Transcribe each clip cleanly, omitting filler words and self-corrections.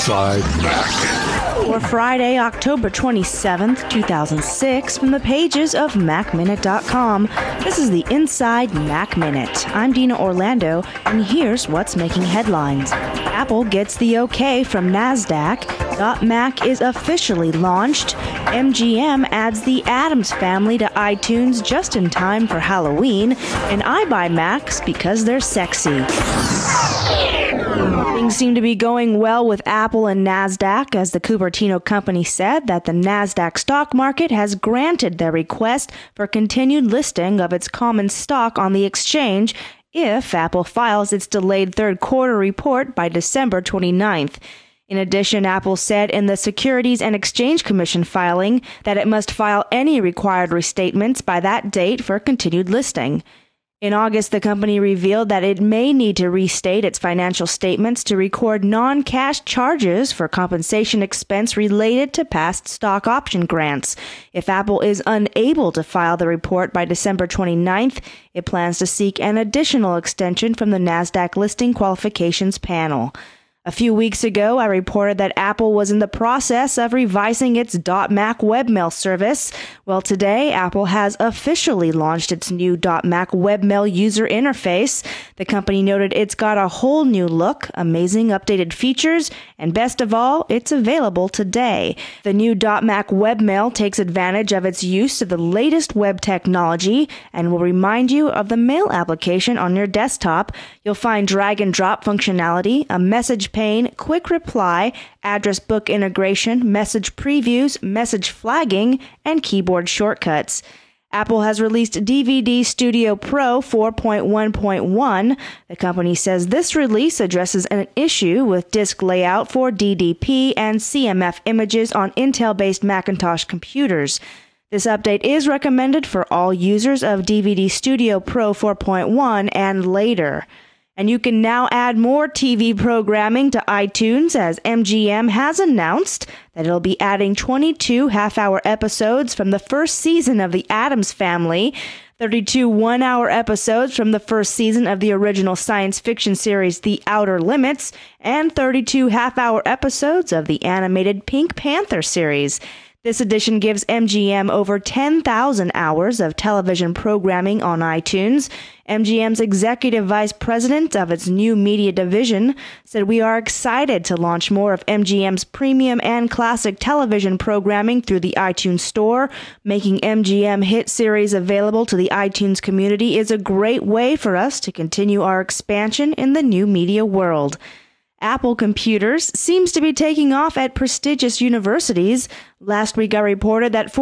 Inside Mac. For Friday, October 27th, 2006, from the pages of MacMinute.com, this is the Inside Mac Minute. I'm Dina Orlando, and here's what's making headlines. Apple gets the okay from NASDAQ. .Mac is officially launched. MGM adds the Addams Family to iTunes just in time for Halloween. And I buy Macs because they're sexy. Things seem to be going well with Apple and NASDAQ, as the Cupertino company said that the NASDAQ stock market has granted their request for continued listing of its common stock on the exchange if Apple files its delayed third quarter report by December 29th. In addition, Apple said in the Securities and Exchange Commission filing that it must file any required restatements by that date for continued listing. In August, the company revealed that it may need to restate its financial statements to record non-cash charges for compensation expense related to past stock option grants. If Apple is unable to file the report by December 29th, it plans to seek an additional extension from the NASDAQ listing qualifications panel. A few weeks ago, I reported that Apple was in the process of revising its .Mac webmail service. Well, today, Apple has officially launched its new .Mac webmail user interface. The company noted it's got a whole new look, amazing updated features, and best of all, it's available today. The new .Mac webmail takes advantage of its use of the latest web technology and will remind you of the mail application on your desktop. You'll find drag and drop functionality, a message pane, quick reply, address book integration, message previews, message flagging, and keyboard shortcuts. Apple has released DVD Studio Pro 4.1.1. The company says this release addresses an issue with disk layout for DDP and CMF images on Intel-based Macintosh computers. This update is recommended for all users of DVD Studio Pro 4.1 and later. And you can now add more TV programming to iTunes, as MGM has announced that it'll be adding 22 half-hour episodes from the first season of The Addams Family, 32 one-hour episodes from the first season of the original science fiction series The Outer Limits, and 32 half-hour episodes of the animated Pink Panther series. This edition gives MGM over 10,000 hours of television programming on iTunes. MGM's executive vice president of its new media division said, "We are excited to launch more of MGM's premium and classic television programming through the iTunes Store. Making MGM hit series available to the iTunes community is a great way for us to continue our expansion in the new media world." Apple computers seems to be taking off at prestigious universities. Last week, I reported that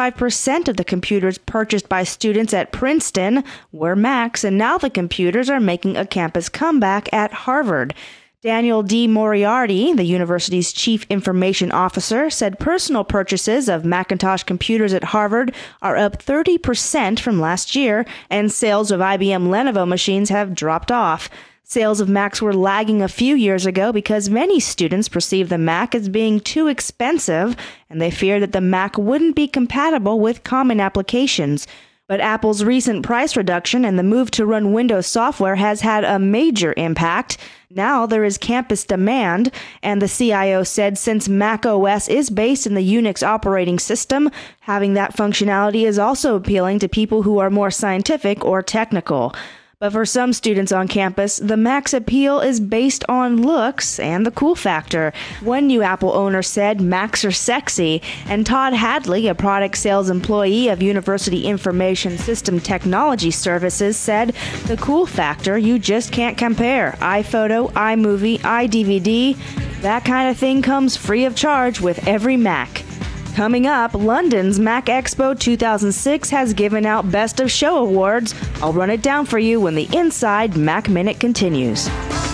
45% of the computers purchased by students at Princeton were Macs, and now the computers are making a campus comeback at Harvard. Daniel D. Moriarty, the university's chief information officer, said personal purchases of Macintosh computers at Harvard are up 30% from last year, and sales of IBM Lenovo machines have dropped off. Sales of Macs were lagging a few years ago because many students perceived the Mac as being too expensive, and they feared that the Mac wouldn't be compatible with common applications. But Apple's recent price reduction and the move to run Windows software has had a major impact. Now there is campus demand, and the CIO said since Mac OS is based in the Unix operating system, having that functionality is also appealing to people who are more scientific or technical. But for some students on campus, the Mac's appeal is based on looks and the cool factor. One new Apple owner said Macs are sexy, and Todd Hadley, a product sales employee of University Information System Technology Services, said, "The cool factor you just can't compare. iPhoto, iMovie, iDVD, that kind of thing comes free of charge with every Mac." Coming up, London's Mac Expo 2006 has given out Best of Show awards. I'll run it down for you when the Inside Mac Minute continues.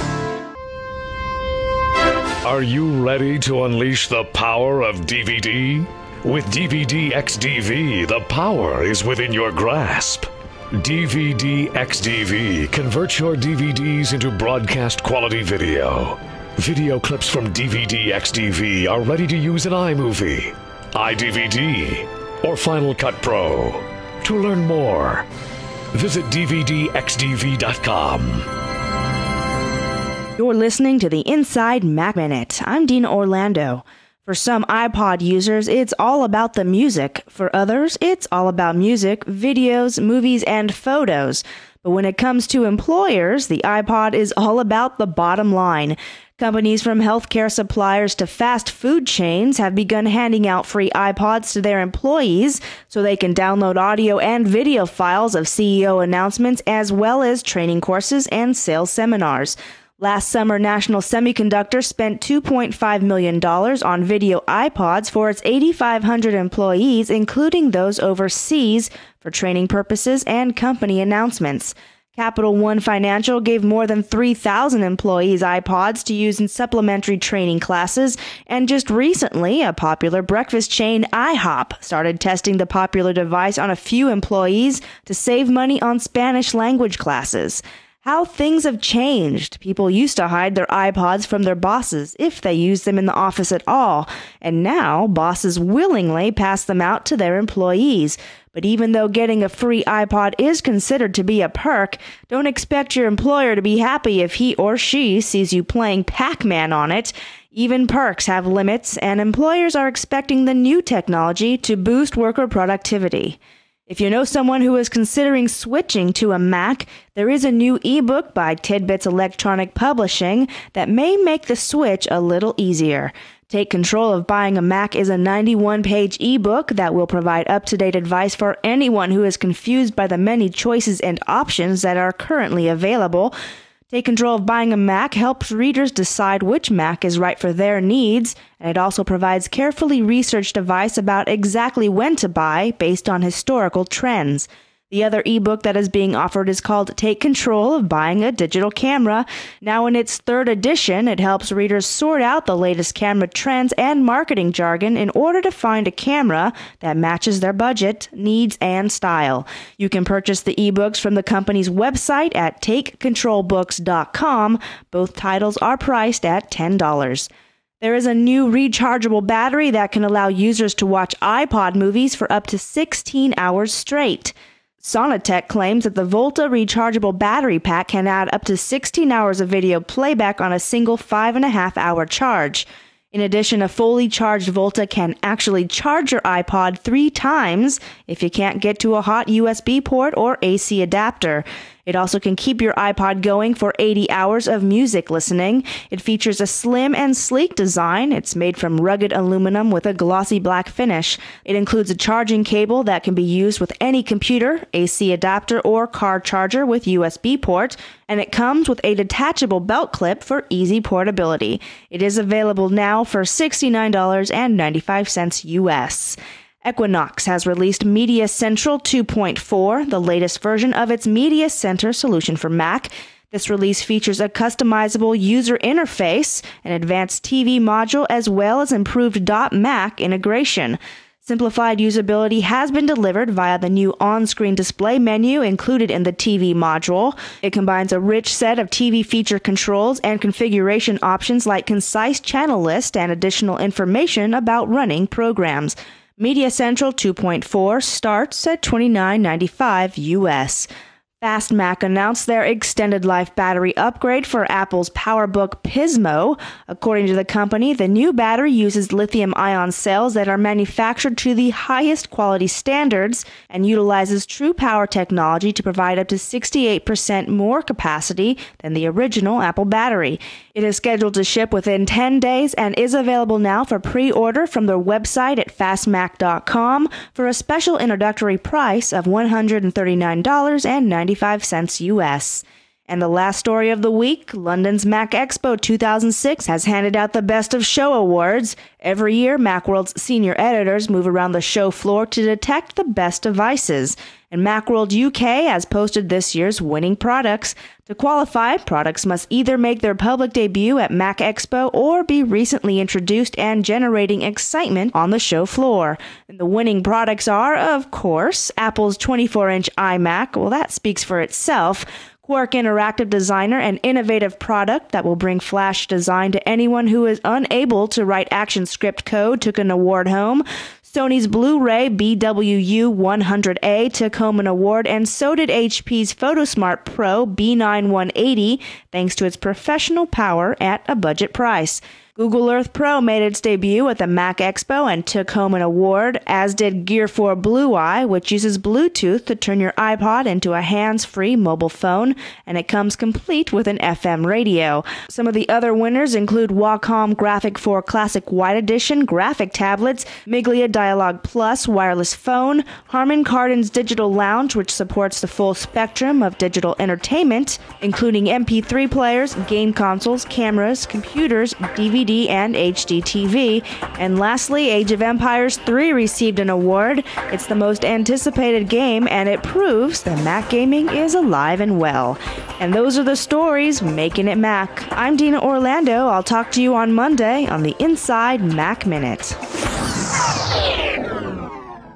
Are you ready to unleash the power of DVD? With DVD XDV, the power is within your grasp. DVD XDV converts your DVDs into broadcast quality video. Video clips from DVD XDV are ready to use in iMovie, iDVD, or Final Cut Pro. To learn more, visit DVDXDV.com. You're listening to the Inside Mac Minute. I'm Dina Orlando. For some iPod users, it's all about the music. For others, it's all about music, videos, movies, and photos. But when it comes to employers, the iPod is all about the bottom line. Companies from healthcare suppliers to fast food chains have begun handing out free iPods to their employees so they can download audio and video files of CEO announcements as well as training courses and sales seminars. Last summer, National Semiconductor spent $2.5 million on video iPods for its 8,500 employees, including those overseas, for training purposes and company announcements. Capital One Financial gave more than 3,000 employees iPods to use in supplementary training classes, and just recently, a popular breakfast chain, IHOP, started testing the popular device on a few employees to save money on Spanish language classes. How things have changed. People used to hide their iPods from their bosses if they used them in the office at all, and now bosses willingly pass them out to their employees. But even though getting a free iPod is considered to be a perk, don't expect your employer to be happy if he or she sees you playing Pac-Man on it. Even perks have limits, and employers are expecting the new technology to boost worker productivity. If you know someone who is considering switching to a Mac, there is a new ebook by Tidbits Electronic Publishing that may make the switch a little easier. Take Control of Buying a Mac is a 91-page ebook that will provide up-to-date advice for anyone who is confused by the many choices and options that are currently available. Take Control of Buying a Mac helps readers decide which Mac is right for their needs, and it also provides carefully researched advice about exactly when to buy based on historical trends. The other ebook that is being offered is called Take Control of Buying a Digital Camera. Now in its third edition, it helps readers sort out the latest camera trends and marketing jargon in order to find a camera that matches their budget, needs, and style. You can purchase the ebooks from the company's website at takecontrolbooks.com. Both titles are priced at $10. There is a new rechargeable battery that can allow users to watch iPod movies for up to 16 hours straight. Sonatec claims that the Volta rechargeable battery pack can add up to 16 hours of video playback on a single 5.5-hour charge. In addition, a fully charged Volta can actually charge your iPod 3 times if you can't get to a hot USB port or AC adapter. It also can keep your iPod going for 80 hours of music listening. It features a slim and sleek design. It's made from rugged aluminum with a glossy black finish. It includes a charging cable that can be used with any computer, AC adapter, or car charger with USB port, and it comes with a detachable belt clip for easy portability. It is available now for $69.95 US. Equinox has released Media Central 2.4, the latest version of its Media Center solution for Mac. This release features a customizable user interface, an advanced TV module, as well as improved .Mac integration. Simplified usability has been delivered via the new on-screen display menu included in the TV module. It combines a rich set of TV feature controls and configuration options like concise channel list and additional information about running programs. Media Central 2.4 starts at $29.95 US. Fastmac announced their extended life battery upgrade for Apple's PowerBook Pismo. According to the company, the new battery uses lithium-ion cells that are manufactured to the highest quality standards and utilizes True Power technology to provide up to 68% more capacity than the original Apple battery. It is scheduled to ship within 10 days and is available now for pre-order from their website at fastmac.com for a special introductory price of $139.95 US. And the last story of the week, London's Mac Expo 2006 has handed out the Best of Show awards. Every year, Macworld's senior editors move around the show floor to detect the best devices. And Macworld UK has posted this year's winning products. To qualify, products must either make their public debut at Mac Expo or be recently introduced and generating excitement on the show floor. And the winning products are, of course, Apple's 24-inch iMac. Well, that speaks for itself. Quark Interactive Designer, an innovative product that will bring Flash design to anyone who is unable to write ActionScript code, took an award home. Sony's Blu-ray BWU-100A took home an award, and so did HP's PhotoSmart Pro B9-180, thanks to its professional power at a budget price. Google Earth Pro made its debut at the Mac Expo and took home an award, as did Gear 4 Blue Eye, which uses Bluetooth to turn your iPod into a hands-free mobile phone, and it comes complete with an FM radio. Some of the other winners include Wacom Graphic 4 Classic White Edition graphic tablets, Miglia Dialog Plus wireless phone, Harman Kardon's Digital Lounge, which supports the full spectrum of digital entertainment, including MP3 players, game consoles, cameras, computers, DVD, and HD TV. And lastly, Age of Empires 3 received an award. It's the most anticipated game, and it proves that Mac gaming is alive and well. And those are the stories making it Mac. I'm Dina Orlando. I'll talk to you on Monday on the Inside Mac Minute.